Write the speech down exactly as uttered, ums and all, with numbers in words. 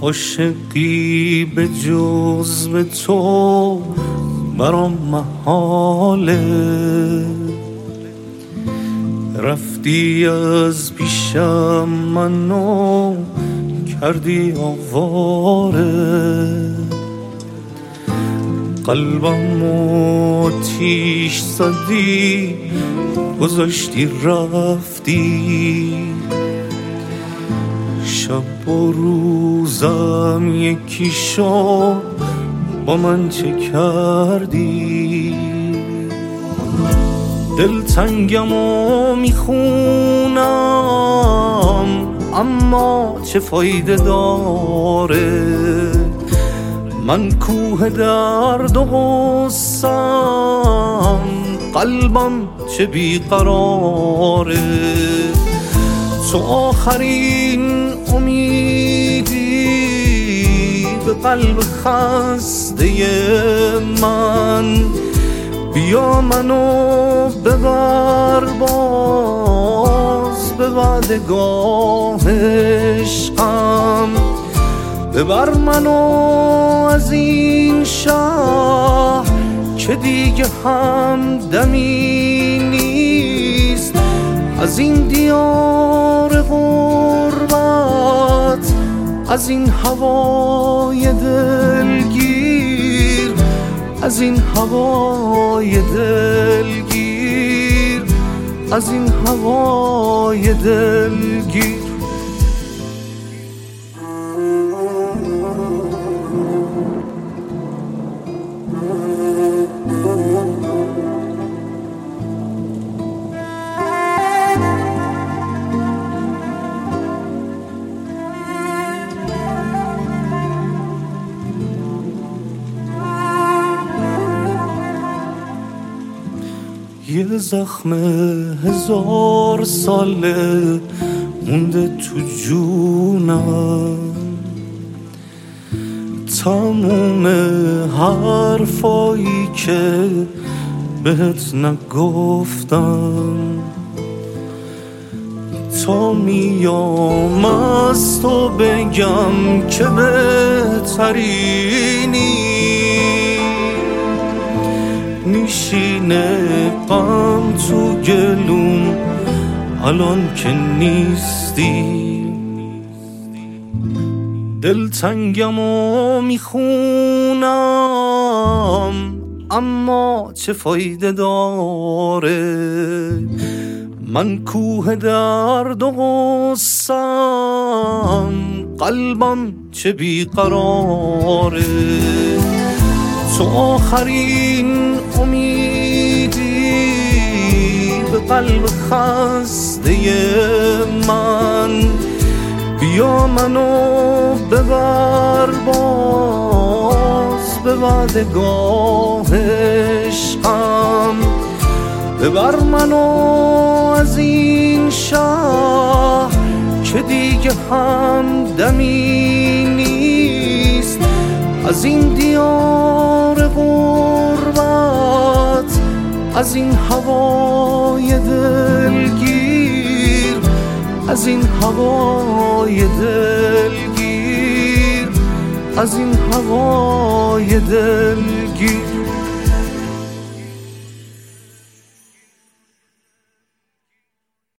عاشقی به جز به تو برام محاله، رفتی از پیشم منو کردی آواره، قلبمو تیش زدی گذاشتی رفتی، شب و روزم یکی شد با من چه کردی، دلتنگم و میخونم اما چه فایده داره، من کوه درد و غصم قلبم چه بیقراره، تو آخرین امیدی به قلب خسته من، بیا منو ببر باز به وعدگاه عشقم، ببر منو از این شهر که دیگه همدمی نیست، از این دیار غربت، از این هوای دلگیر، از این هوای دلگیر، از این هوای دلگیر. یه زخم هزار ساله مونده تو جونم، تموم حرفایی که بهت نگفتم، تا میام از تو بگم که بهترینی، میشینه غم تو گلوم الان که نیستی، دلتنگم و میخونم اما چه فایده داره، من کوه درد و غصم قلبم چه بیقراره، تو آخرین امیدی به قلب خسته من، بیا منو ببر باز به وعدگاه عشقم، ببر منو از این شهر که دیگه همدمی نیست، از این دیار غربت، از این هوای دلگیر، از این هوای دلگیر، از این هوای دلگیر.